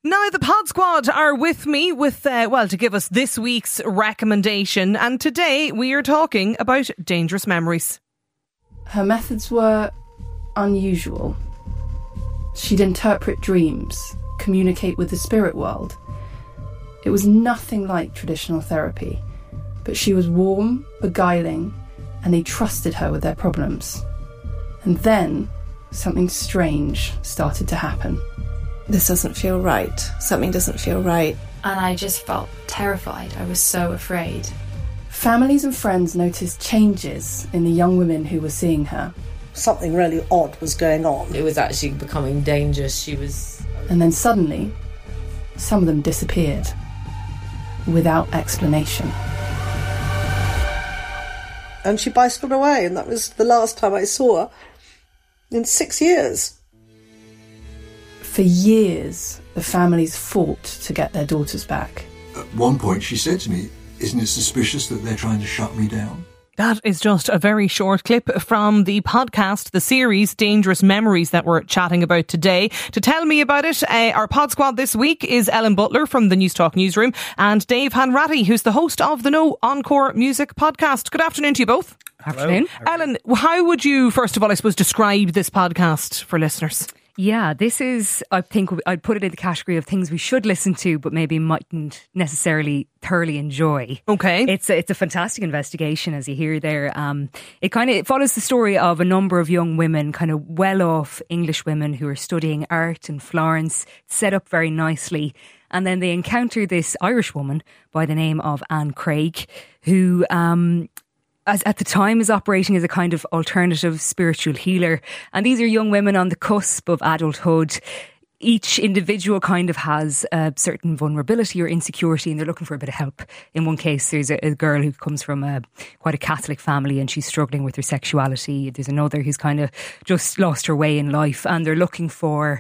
Now the Pod Squad are with me to give us this week's recommendation, and today we are talking about Dangerous Memories. Her methods were unusual. She'd interpret dreams, communicate with the spirit world. It was nothing like traditional therapy, but she was warm, beguiling, and they trusted her with their problems. And then something strange started to happen. This doesn't feel right. Something doesn't feel right. And I just felt terrified. I was so afraid. Families and friends noticed changes in the young women who were seeing her. Something really odd was going on. It was actually becoming dangerous. And then suddenly, some of them disappeared without explanation. And she bicycled away, and that was the last time I saw her in 6 years. For years, the families fought to get their daughters back. At one point she said to me, "Isn't it suspicious that they're trying to shut me down?" That is just a very short clip from the podcast, the series Dangerous Memories that we're chatting about today. To tell me about it, our Pod Squad this week is Ellen Butler from the Newstalk Newsroom and Dave Hanratty, who's the host of the No Encore Music podcast. Good afternoon to you both. Afternoon. Ellen, how would you, first of all, I suppose, describe this podcast for listeners? Yeah, this is, I think I'd put it in the category of things we should listen to, but maybe mightn't necessarily thoroughly enjoy. Okay. It's a fantastic investigation, as you hear there. It follows the story of a number of young women, kind of well-off English women who are studying art in Florence, set up very nicely. And then they encounter this Irish woman by the name of Anne Craig, who at the time is operating as a kind of alternative spiritual healer. And these are young women on the cusp of adulthood. Each individual kind of has a certain vulnerability or insecurity, and they're looking for a bit of help. In one case, there's a girl who comes from quite a Catholic family and she's struggling with her sexuality. There's another who's kind of just lost her way in life, and they're looking for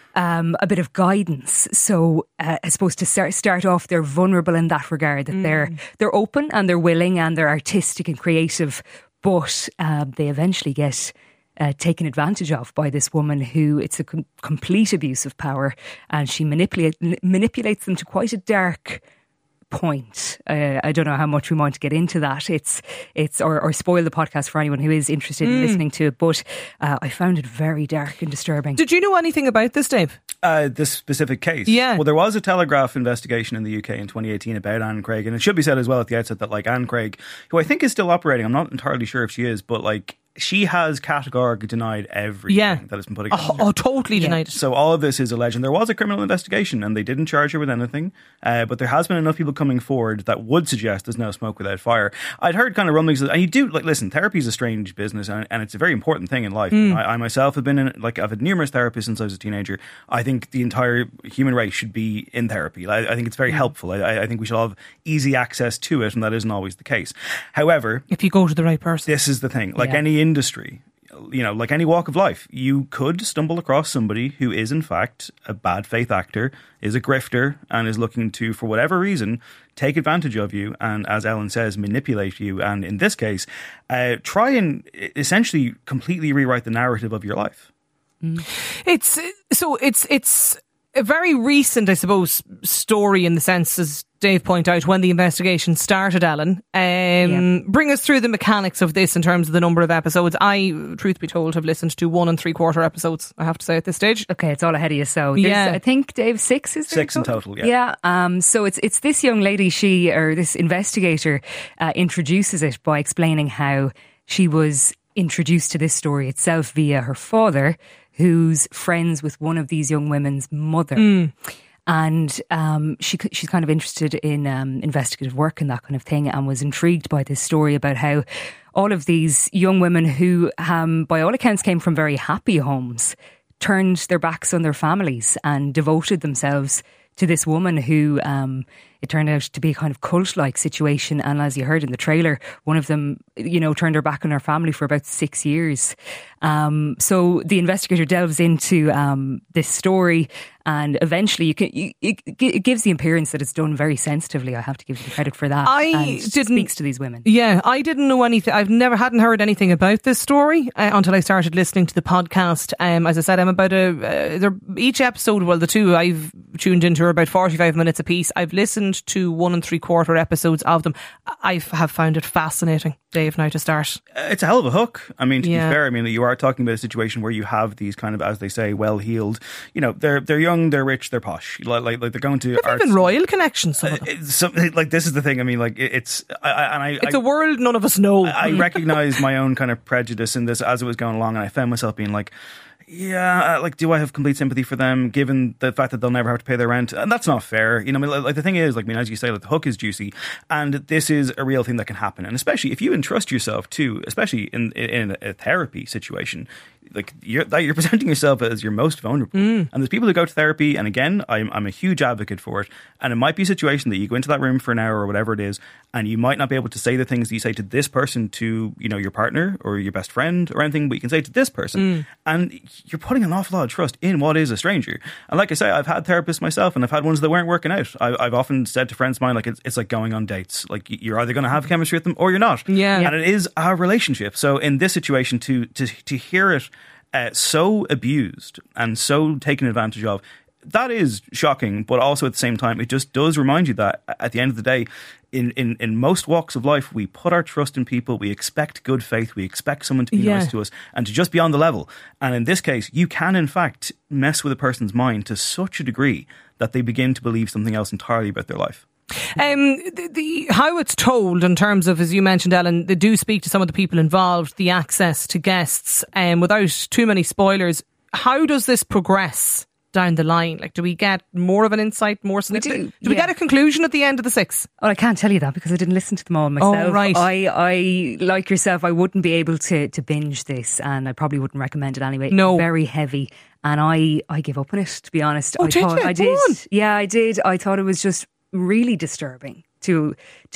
a bit of guidance. So I suppose to start off, they're vulnerable in that regard, that they're open and they're willing and they're artistic and creative, but they eventually get taken advantage of by this woman who, it's a complete abuse of power, and she manipulates them to quite a dark point. I don't know how much we want to get into that. It's or spoil the podcast for anyone who is interested in listening to it. But I found it very dark and disturbing. Did you know anything about this, Dave? This specific case? Yeah. Well, there was a Telegraph investigation in the UK in 2018 about Anne Craig, and it should be said as well at the outset that, like, Anne Craig, who I think is still operating, I'm not entirely sure if she is, but like, she has categorically denied everything that has been put against her. Oh, totally denied it. So all of this is alleged. And there was a criminal investigation and they didn't charge her with anything. But there has been enough people coming forward that would suggest there's no smoke without fire. I'd heard kind of rumblings, and you do, like, listen, therapy is a strange business and it's a very important thing in life. I myself have been in, like, I've had numerous therapists since I was a teenager. I think the entire human race should be in therapy. I think it's very helpful. I think we should all have easy access to it, and that isn't always the case. However, if you go to the right person, this is the thing. Like any industry, you know, like any walk of life, you could stumble across somebody who is in fact a bad faith actor, is a grifter, and is looking to, for whatever reason, take advantage of you and, as Ellen says, manipulate you, and in this case, try and essentially completely rewrite the narrative of your life. It's a very recent, I suppose, story in the sense, as Dave pointed out, when the investigation started, Ellen. Bring us through the mechanics of this in terms of the number of episodes. I, truth be told, have listened to 1 3/4 episodes, I have to say, at this stage. Okay, it's all ahead of you. So I think, Dave, 6 is there? 6 in total, yeah. So it's this young lady, this investigator introduces it by explaining how she was introduced to this story itself via her father, who's friends with one of these young women's mother. And she's kind of interested in investigative work and that kind of thing, and was intrigued by this story about how all of these young women who, by all accounts, came from very happy homes, turned their backs on their families and devoted themselves to this woman who it turned out to be a kind of cult-like situation. And as you heard in the trailer, one of them, turned her back on her family for about 6 years. So the investigator delves into this story, and eventually it gives the appearance that it's done very sensitively. I have to give you the credit for that. And speaks to these women. Yeah, I didn't know anything. Hadn't heard anything about this story until I started listening to the podcast. As I said, I'm about each episode. Well, the two I've tuned into are about 45 minutes apiece. I've listened to 1 3/4 episodes of them. I have found it fascinating, Dave. Now to start, it's a hell of a hook. I mean, to be fair, I mean, you are talking about a situation where you have these kind of, as they say, well-heeled. They're young, they're rich, they're posh. Like they're going to arts. Even royal connections. Some of them. Like this is the thing. I mean, like it's a world none of us know. I recognise my own kind of prejudice in this as it was going along, and I found myself being like, yeah, like, do I have complete sympathy for them given the fact that they'll never have to pay their rent? And that's not fair. I mean, like the thing is, like, I mean, as you say, like, the hook is juicy, and this is a real thing that can happen. And especially if you entrust yourself to, especially in a therapy situation, like you're presenting yourself as your most vulnerable. And there's people who go to therapy, and again, I'm a huge advocate for it. And it might be a situation that you go into that room for an hour or whatever it is, and you might not be able to say the things that you say to this person to, your partner or your best friend or anything, but you can say to this person. And you're putting an awful lot of trust in what is a stranger. And like I say, I've had therapists myself, and I've had ones that weren't working out. I've often said to friends of mine, like, it's like going on dates. Like, you're either going to have chemistry with them or you're not. Yeah. And it is a relationship. So in this situation, to hear it so abused and so taken advantage of, that is shocking, but also at the same time, it just does remind you that at the end of the day, in most walks of life, we put our trust in people, we expect good faith, we expect someone to be nice to us and to just be on the level. And in this case, you can in fact mess with a person's mind to such a degree that they begin to believe something else entirely about their life. How it's told in terms of, as you mentioned, Ellen, they do speak to some of the people involved, the access to guests, without too many spoilers. How does this progress down the line? Like, do we get more of an insight, more snippet? Do we get a conclusion at the end of the 6? Well, I can't tell you that because I didn't listen to them all myself. Oh, right. I like yourself, I wouldn't be able to binge this, and I probably wouldn't recommend it anyway. No. Very heavy. And I give up on it, to be honest. Oh, I did. Yeah, I did. I thought it was just really disturbing to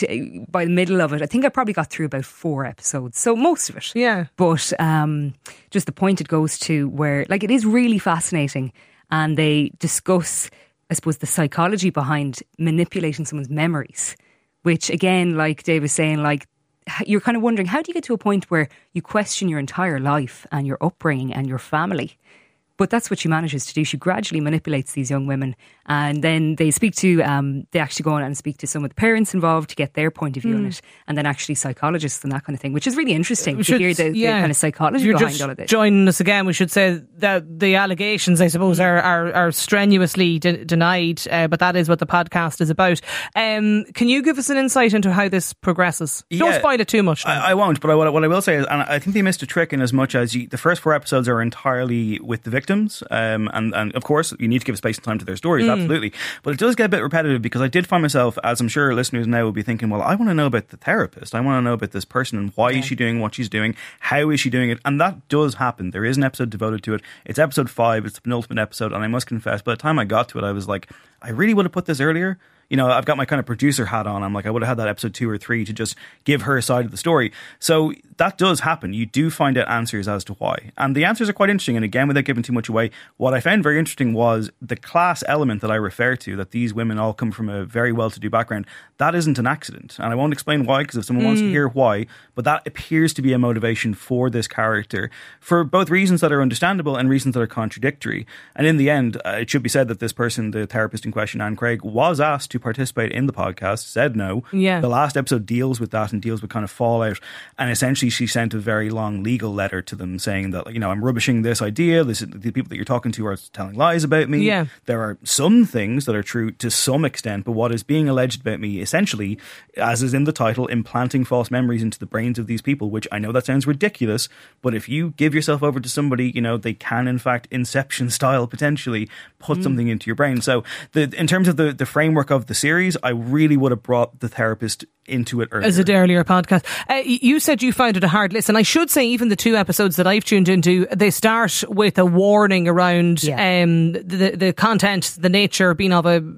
by the middle of it. I think I probably got through about 4 episodes, so most of it. Yeah. But just the point it goes to, where, like, it is really fascinating, and they discuss, I suppose, the psychology behind manipulating someone's memories, which, again, like Dave was saying, like, you're kind of wondering, how do you get to a point where you question your entire life and your upbringing and your family? But that's what she manages to do. She gradually manipulates these young women, and then they speak to, they actually go on and speak to some of the parents involved to get their point of view on it, and then actually psychologists and that kind of thing, which is really interesting to hear the kind of psychology behind all of this. Joining us again, we should say that the allegations, I suppose, are strenuously denied, but that is what the podcast is about. Can you give us an insight into how this progresses? Don't spoil it too much. I won't, but what I will say is, and I think they missed a trick in as much as the first 4 episodes are entirely with the victims. And of course you need to give space and time to their stories, absolutely, but it does get a bit repetitive, because I did find myself, as I'm sure listeners now will be thinking, well, I want to know about the therapist, I want to know about this person, and why is she doing what she's doing, how is she doing it? And that does happen. There is an episode devoted to it. It's episode 5, it's the penultimate episode, and I must confess, by the time I got to it, I was like, I really would have put this earlier. I've got my kind of producer hat on. I'm like, I would have had that episode 2 or 3 to just give her side of the story. So that does happen. You do find out answers as to why. And the answers are quite interesting. And again, without giving too much away, what I found very interesting was the class element that I refer to, that these women all come from a very well-to-do background. That isn't an accident. And I won't explain why, because if someone wants to hear why, but that appears to be a motivation for this character, for both reasons that are understandable and reasons that are contradictory. And in the end, it should be said that this person, the therapist in question, Anne Craig, was asked to participate in the podcast, said no. Yeah. The last episode deals with that and deals with kind of fallout, and essentially she sent a very long legal letter to them saying that, I'm rubbishing this idea, the people that you're talking to are telling lies about me. Yeah. There are some things that are true to some extent, but what is being alleged about me, essentially, as is in the title, implanting false memories into the brains of these people, which I know that sounds ridiculous, but if you give yourself over to somebody, they can in fact Inception style potentially put something into your brain. So in terms of the framework of the series, I really would have brought The Therapist into it earlier. As an earlier podcast. You said you found it a hard listen. I should say even the 2 episodes that I've tuned into, they start with a warning around the content, the nature being of a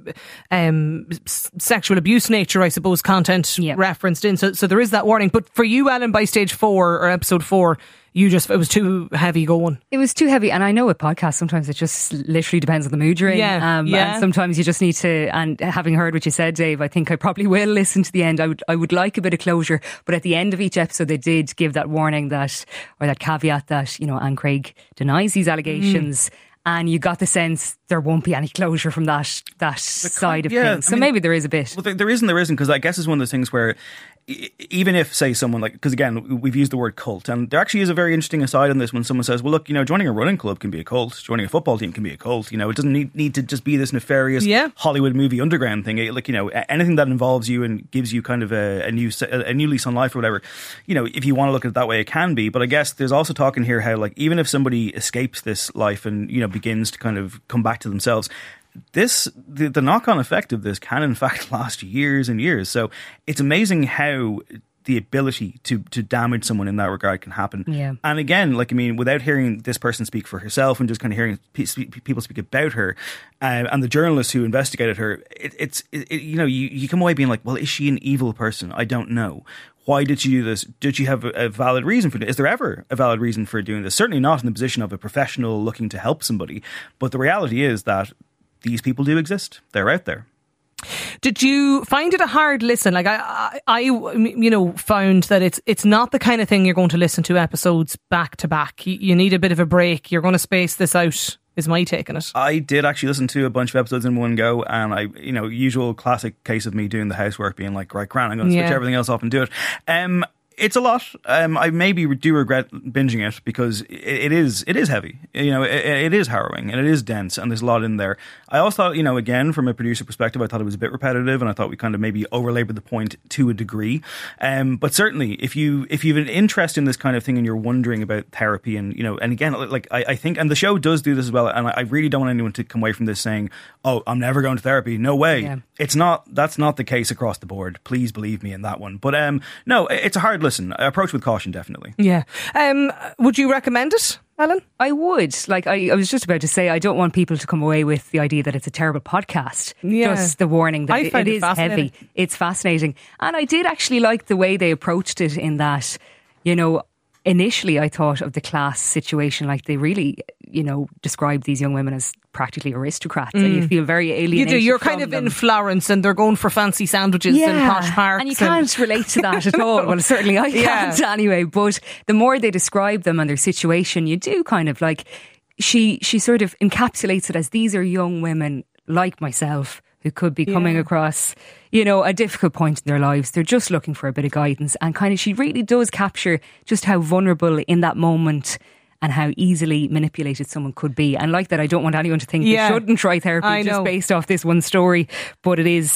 sexual abuse nature, I suppose, content referenced in. So there is that warning. But for you, Ellen, by stage 4 or episode 4, it was too heavy going. It was too heavy, and I know with podcasts sometimes it just literally depends on the mood you're in. And sometimes you just need to. And having heard what you said, Dave, I think I probably will listen to the end. I would like a bit of closure, but at the end of each episode, they did give that warning that caveat that Anne Craig denies these allegations. And you got the sense there won't be any closure from that side of things. So maybe there is a bit. Well, there isn't, because I guess it's one of those things where even if, say, someone because again, we've used the word cult, and there actually is a very interesting aside on this when someone says, well, look, joining a running club can be a cult, joining a football team can be a cult, it doesn't need to just be this nefarious Hollywood movie underground thing. Anything that involves you and gives you kind of a new lease on life or whatever, if you want to look at it that way, it can be. But I guess there's also talking here how, even if somebody escapes this life and, begins to kind of come back to themselves, the knock-on effect of this can in fact last years and years. So it's amazing how the ability to damage someone in that regard can happen. Yeah. And again, without hearing this person speak for herself and just kind of hearing people speak about her, and the journalist who investigated her, you come away being like, well, is she an evil person? I don't know. Why did she do this? Did she have a valid reason for it? Is there ever a valid reason for doing this? Certainly not in the position of a professional looking to help somebody. But the reality is that these people do exist. They're out there. Did you find it a hard listen? I found that it's not the kind of thing you're going to listen to episodes back to back. You need a bit of a break. You're going to space this out, is my take on it. I did actually listen to a bunch of episodes in one go, and usual classic case of me doing the housework, being like, right, grand, I'm going to switch everything else off and do it. It's a lot. I maybe do regret binging it because it is heavy. It is harrowing and it is dense, and there's a lot in there. I also thought, again, from a producer perspective, I thought it was a bit repetitive, and I thought we kind of maybe overlabored the point to a degree. But certainly, if you've an interest in this kind of thing and you're wondering about therapy, and and again, I think, and the show does do this as well, and I really don't want anyone to come away from this saying, "Oh, I'm never going to therapy." No way. Yeah. That's not the case across the board. Please believe me in that one. But no, it's a hard listen. I approach with caution, definitely. Yeah. Would you recommend it, Ellen? I would. I was just about to say, I don't want people to come away with the idea that it's a terrible podcast. Yeah. Just the warning that it is heavy. It's fascinating. And I did actually like the way they approached it in that, initially I thought of the class situation, they really, described these young women as practically aristocrats, and you feel very alienated. You do. You're kind of in Florence, and they're going for fancy sandwiches in posh parks, and you can't relate to that at all. Well, certainly I can't anyway. But the more they describe them and their situation, you do kind of she sort of encapsulates it as these are young women like myself who could be coming across, a difficult point in their lives. They're just looking for a bit of guidance, and kind of she really does capture just how vulnerable in that moment and how easily manipulated someone could be. And like that, I don't want anyone to think they shouldn't try therapy just based off this one story. But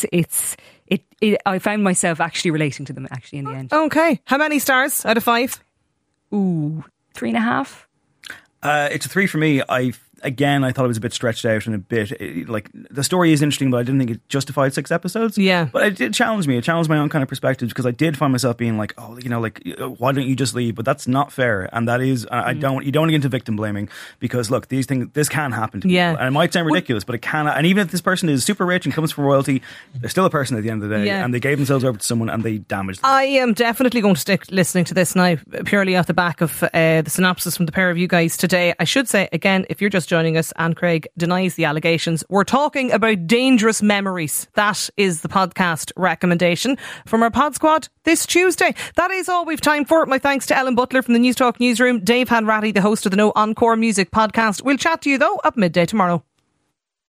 I found myself actually relating to them actually in the end. Okay. How many stars out of 5? Ooh, 3.5. It's a 3 for me. I thought it was a bit stretched out and a bit the story is interesting, but I didn't think it justified 6 episodes. Yeah, but it did challenge me. It challenged my own kind of perspectives, because I did find myself being like, why don't you just leave? But that's not fair, and that is you don't want to get into victim blaming, because look, these things, this can happen to people, and it might sound ridiculous, but it can. And even if this person is super rich and comes from royalty, they're still a person at the end of the day, and they gave themselves over to someone and they damaged them. I am definitely going to stick listening to this now, purely off the back of the synopsis from the pair of you guys today. I should say again, if you're just joining us, Anne Craig denies the allegations. We're talking about Dangerous Memories. That is the podcast recommendation from our Pod Squad this Tuesday. That is all we've time for. My thanks to Ellen Butler from the News Talk newsroom, Dave Hanratty, the host of the No Encore Music podcast. We'll chat to you though at midday tomorrow.